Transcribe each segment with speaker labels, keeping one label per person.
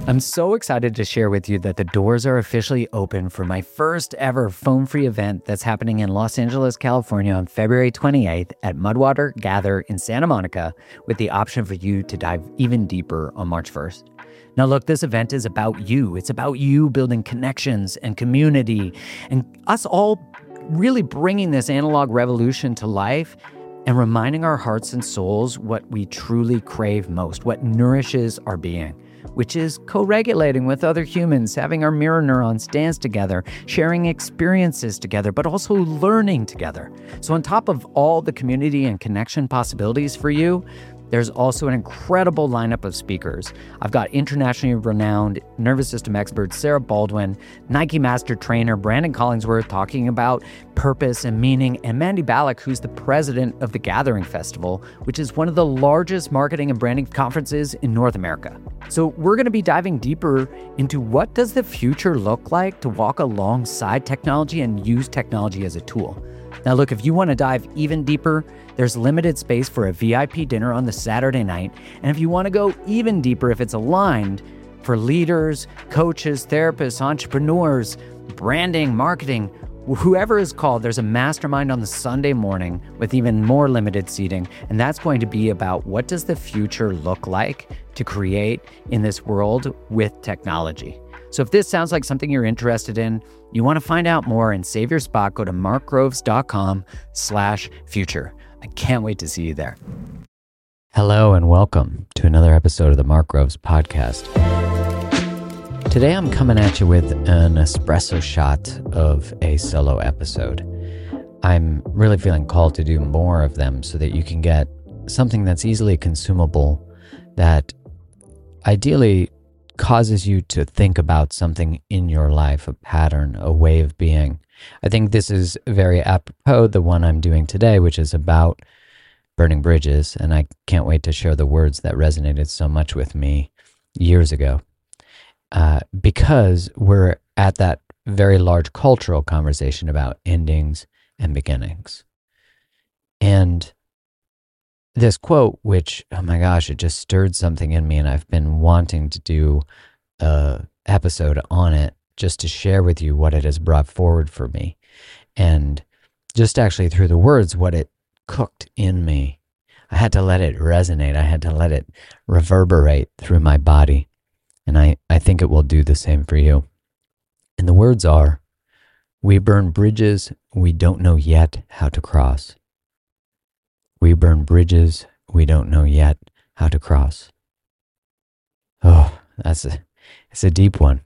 Speaker 1: I'm so excited to share with you that the doors are officially open for my first ever phone-free event that's happening in Los Angeles, California on February 28th at Mudwater Gather in Santa Monica, with the option for you to dive even deeper on March 1st. Now look, this event is about you. It's about you building connections and community and us all really bringing this analog revolution to life and reminding our hearts and souls what we truly crave most, what nourishes our being, which is co-regulating with other humans, having our mirror neurons dance together, sharing experiences together, but also learning together. So on top of all the community and connection possibilities for you, there's also an incredible lineup of speakers. I've got internationally renowned nervous system expert Sarah Baldwin, Nike master trainer Brandon Collingsworth talking about purpose and meaning, and Mandy Ballack, who's the president of the Gathering Festival, which is one of the largest marketing and branding conferences in North America. So we're going to be diving deeper into what does the future look like to walk alongside technology and use technology as a tool. Now look, if you want to dive even deeper, there's limited space for a VIP dinner on the Saturday night. And if you want to go even deeper, if it's aligned for leaders, coaches, therapists, entrepreneurs, branding, marketing, whoever is called, there's a mastermind on the Sunday morning with even more limited seating. And that's going to be about what does the future look like to create in this world with technology. So if this sounds like something you're interested in, you want to find out more and save your spot, go to markgroves.com/future. I can't wait to see you there. Hello and welcome to another episode of the Mark Groves podcast. Today I'm coming at you with an espresso shot of a solo episode. I'm really feeling called to do more of them so that you can get something that's easily consumable, that ideally causes you to think about something in your life, a pattern, a way of being. I think this is very apropos, the one I'm doing today, which is about burning bridges, and I can't wait to share the words that resonated so much with me years ago, because we're at that very large cultural conversation about endings and beginnings. And this quote, which, oh my gosh, it just stirred something in me, and I've been wanting to do an episode on it just to share with you what it has brought forward for me. And just actually through the words, what it cooked in me. I had to let it resonate. I had to let it reverberate through my body. And I think it will do the same for you. And the words are, "We burn bridges we don't know yet how to cross. We burn bridges we don't know yet how to cross." Oh, it's a deep one.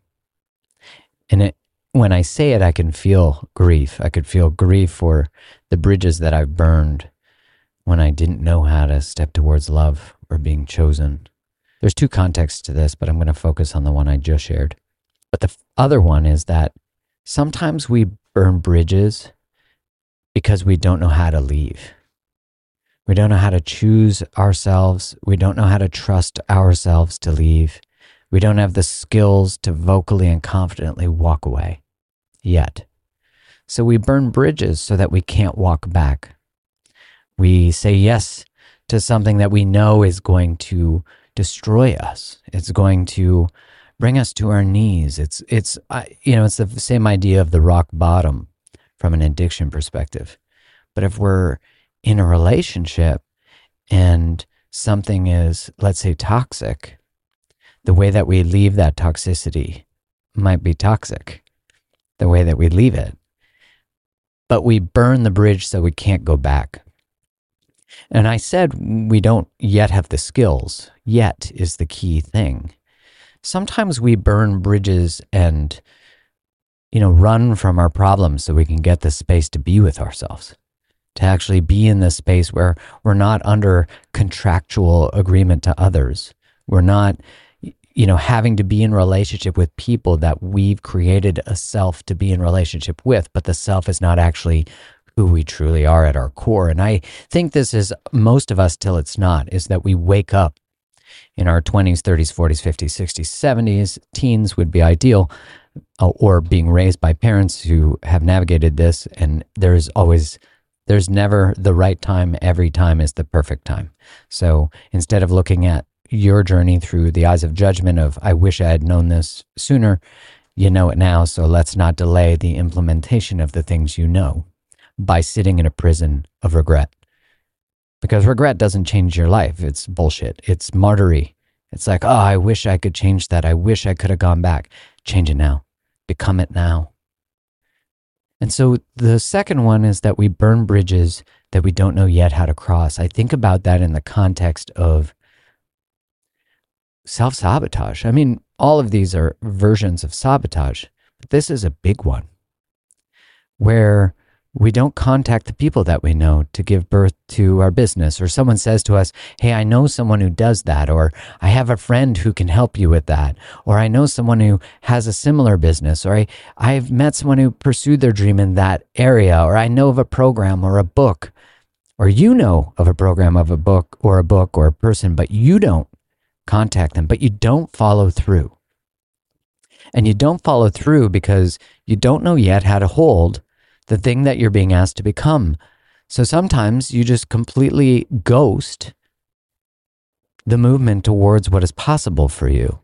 Speaker 1: And when I say it, I can feel grief. I could feel grief for the bridges that I've burned when I didn't know how to step towards love or being chosen. There's two contexts to this, but I'm going to focus on the one I just shared. But the other one is that sometimes we burn bridges because we don't know how to leave. We don't know how to choose ourselves. We don't know how to trust ourselves to leave. We don't have the skills to vocally and confidently walk away yet. So we burn bridges so that we can't walk back. We say yes to something that we know is going to destroy us. It's going to bring us to our knees. It's the same idea of the rock bottom from an addiction perspective. But if we're in a relationship and something is, let's say, toxic, the way that we leave that toxicity might be toxic, the way that we leave it. But we burn the bridge so we can't go back. And I said we don't yet have the skills. Yet is the key thing. Sometimes we burn bridges and, run from our problems so we can get the space to be with ourselves, to actually be in this space where we're not under contractual agreement to others. We're not having to be in relationship with people that we've created a self to be in relationship with, but the self is not actually who we truly are at our core. And I think this is most of us till it's not, is that we wake up in our 20s, 30s, 40s, 50s, 60s, 70s, teens would be ideal, or being raised by parents who have navigated this. And there's never the right time. Every time is the perfect time. So instead of looking at your journey through the eyes of judgment of, I wish I had known this sooner. You know it now, so let's not delay the implementation of the things you know by sitting in a prison of regret. Because regret doesn't change your life. It's bullshit. It's martyry. It's like, oh, I wish I could change that. I wish I could have gone back. Change it now. Become it now. And so the second one is that we burn bridges that we don't know yet how to cross. I think about that in the context of self-sabotage. I mean, all of these are versions of sabotage, but this is a big one where we don't contact the people that we know to give birth to our business, or someone says to us, hey, I know someone who does that, or I have a friend who can help you with that, or I know someone who has a similar business, or I've met someone who pursued their dream in that area, or I know of a program or a book, or you know of a program of a book or a person, but you don't contact them, but you don't follow through. And you don't follow through because you don't know yet how to hold the thing that you're being asked to become. So sometimes you just completely ghost the movement towards what is possible for you.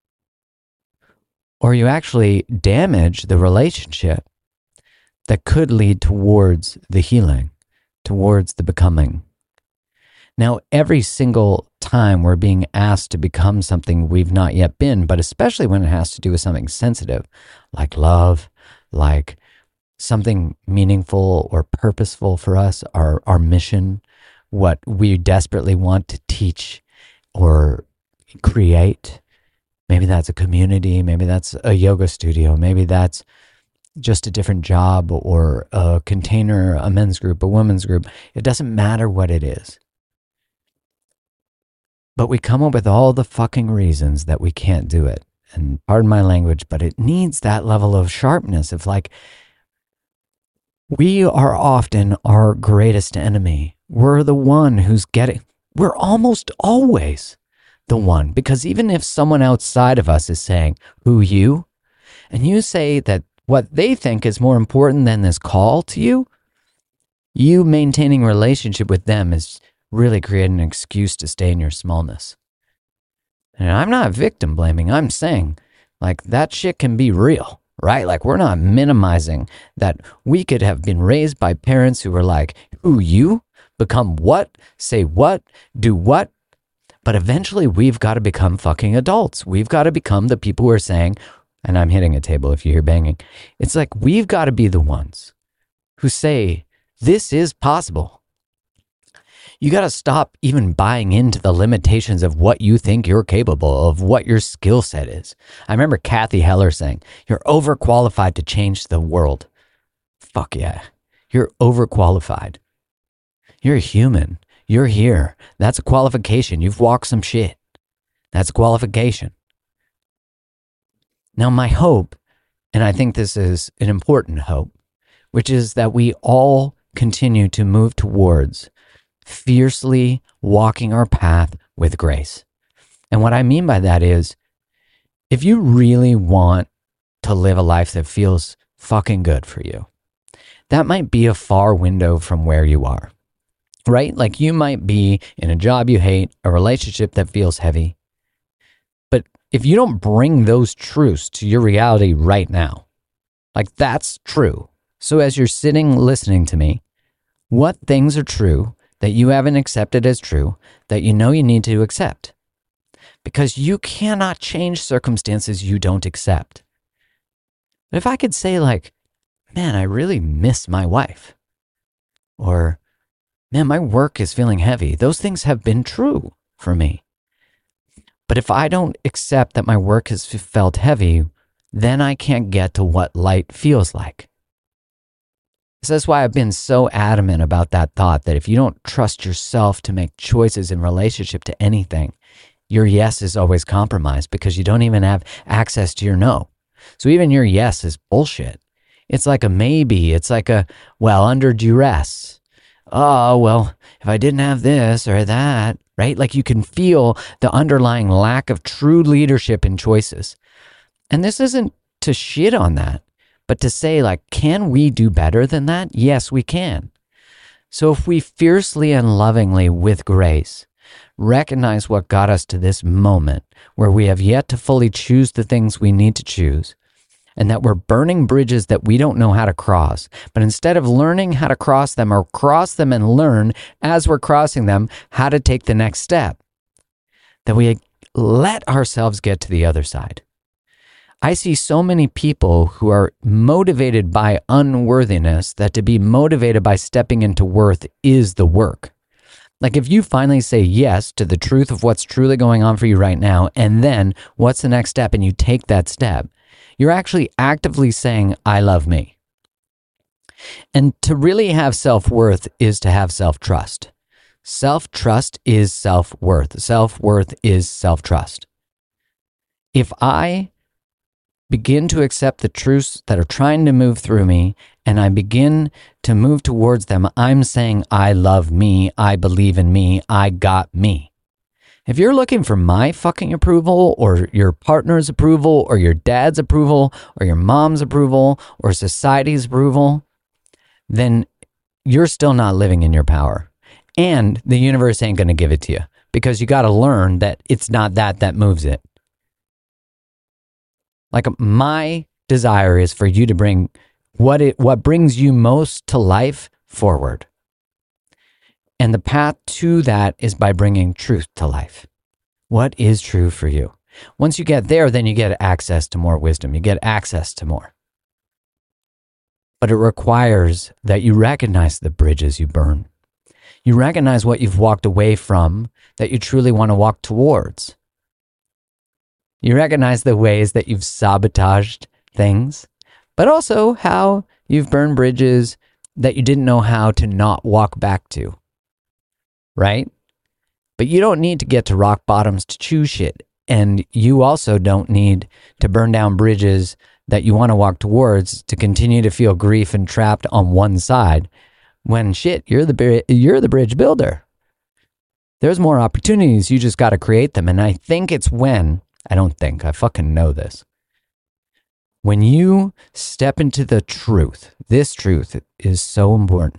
Speaker 1: Or you actually damage the relationship that could lead towards the healing, towards the becoming. Now, every single time we're being asked to become something we've not yet been, but especially when it has to do with something sensitive, like love, like something meaningful or purposeful for us, our mission, what we desperately want to teach or create. Maybe that's a community, maybe that's a yoga studio, maybe that's just a different job or a container, a men's group, a women's group. It doesn't matter what it is. But we come up with all the fucking reasons that we can't do it. And pardon my language, but it needs that level of sharpness of like, we are often our greatest enemy. We're the one who's we're almost always the one. Because even if someone outside of us is saying, who you? And you say that what they think is more important than this call to you, you maintaining a relationship with them is really creating an excuse to stay in your smallness. And I'm not victim blaming. I'm saying like that shit can be real. Right? Like we're not minimizing that we could have been raised by parents who were like, who you? Become what? Say what? Do what? But eventually we've got to become fucking adults. We've got to become the people who are saying, and I'm hitting a table if you hear banging. It's like we've got to be the ones who say, this is possible. You got to stop even buying into the limitations of what you think you're capable of, what your skill set is. I remember Kathy Heller saying, you're overqualified to change the world. Fuck yeah. You're overqualified. You're human. You're here. That's a qualification. You've walked some shit. That's a qualification. Now, my hope, and I think this is an important hope, which is that we all continue to move towards fiercely walking our path with grace. And what I mean by that is, if you really want to live a life that feels fucking good for you, that might be a far window from where you are, right? Like you might be in a job you hate, a relationship that feels heavy. But if you don't bring those truths to your reality right now, like that's true. So as you're sitting listening to me, what things are true that you haven't accepted as true, that you know you need to accept? Because you cannot change circumstances you don't accept. But if I could say like, man, I really miss my wife. Or, man, my work is feeling heavy. Those things have been true for me. But if I don't accept that my work has felt heavy, then I can't get to what light feels like. So that's why I've been so adamant about that thought that if you don't trust yourself to make choices in relationship to anything, your yes is always compromised because you don't even have access to your no. So even your yes is bullshit. It's like a maybe. It's like a, well, under duress. Oh, well, if I didn't have this or that, right? Like you can feel the underlying lack of true leadership in choices. And this isn't to shit on that, but to say like, can we do better than that? Yes, we can. So if we fiercely and lovingly with grace recognize what got us to this moment where we have yet to fully choose the things we need to choose, and that we're burning bridges that we don't know how to cross. But instead of learning how to cross them or cross them and learn as we're crossing them how to take the next step, that we let ourselves get to the other side. I see so many people who are motivated by unworthiness that to be motivated by stepping into worth is the work. Like if you finally say yes to the truth of what's truly going on for you right now, and then what's the next step, and you take that step, you're actually actively saying, I love me. And to really have self-worth is to have self-trust. Self-trust is self-worth. Self-worth is self-trust. If I begin to accept the truths that are trying to move through me, and I begin to move towards them, I'm saying, I love me, I believe in me, I got me. If you're looking for my fucking approval, or your partner's approval, or your dad's approval, or your mom's approval, or society's approval, then you're still not living in your power. And the universe ain't going to give it to you, because you got to learn that it's not that moves it. Like my desire is for you to bring what brings you most to life forward. And the path to that is by bringing truth to life. What is true for you? Once you get there, then you get access to more wisdom. You get access to more. But it requires that you recognize the bridges you burn. You recognize what you've walked away from that you truly want to walk towards. You recognize the ways that you've sabotaged things, but also how you've burned bridges that you didn't know how to not walk back to. Right? But you don't need to get to rock bottoms to choose shit. And you also don't need to burn down bridges that you want to walk towards to continue to feel grief and trapped on one side when shit, you're the bridge builder. There's more opportunities. You just got to create them. And I fucking know this. When you step into the truth, this truth is so important,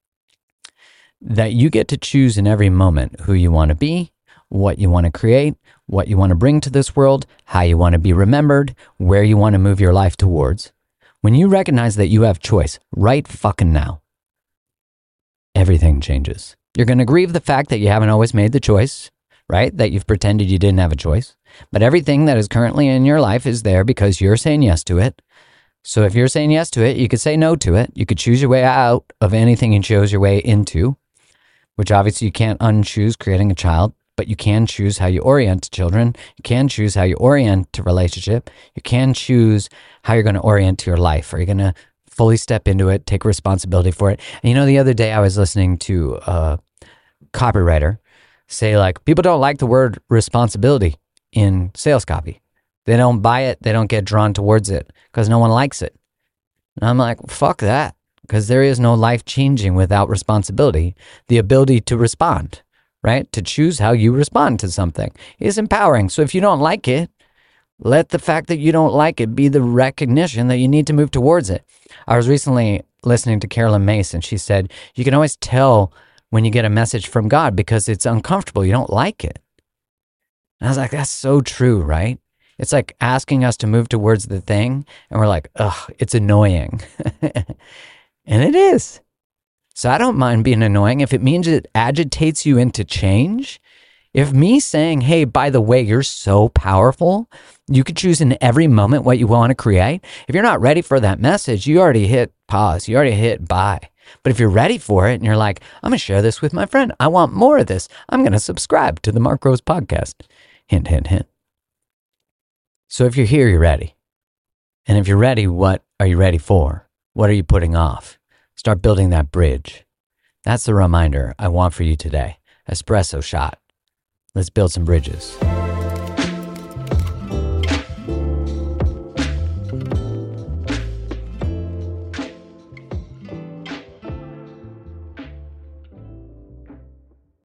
Speaker 1: that you get to choose in every moment who you want to be, what you want to create, what you want to bring to this world, how you want to be remembered, where you want to move your life towards. When you recognize that you have choice right fucking now, everything changes. You're going to grieve the fact that you haven't always made the choice, right? That you've pretended you didn't have a choice. But everything that is currently in your life is there because you're saying yes to it. So if you're saying yes to it, you could say no to it. You could choose your way out of anything you chose your way into, which obviously you can't unchoose creating a child, but you can choose how you orient to children. You can choose how you orient to relationship. You can choose how you're going to orient to your life. Are you going to fully step into it, take responsibility for it? And the other day I was listening to a copywriter say, like, people don't like the word responsibility in sales copy. They don't buy it. They don't get drawn towards it because no one likes it. And I'm like, fuck that. Because there is no life changing without responsibility. The ability to respond, right? To choose how you respond to something is empowering. So if you don't like it, let the fact that you don't like it be the recognition that you need to move towards it. I was recently listening to Carolyn Mason. She said, you can always tell when you get a message from God because it's uncomfortable. You don't like it. And I was like, that's so true, right? It's like asking us to move towards the thing, and we're like, ugh, it's annoying. And it is. So I don't mind being annoying if it means it agitates you into change. If me saying, hey, by the way, you're so powerful, you could choose in every moment what you want to create. If you're not ready for that message, you already hit pause. You already hit buy. But if you're ready for it and you're like, I'm going to share this with my friend. I want more of this. I'm going to subscribe to the Mark Rose podcast. Hint, hint, hint. So if you're here, you're ready. And if you're ready, what are you ready for? What are you putting off? Start building that bridge. That's the reminder I want for you today. Espresso shot. Let's build some bridges.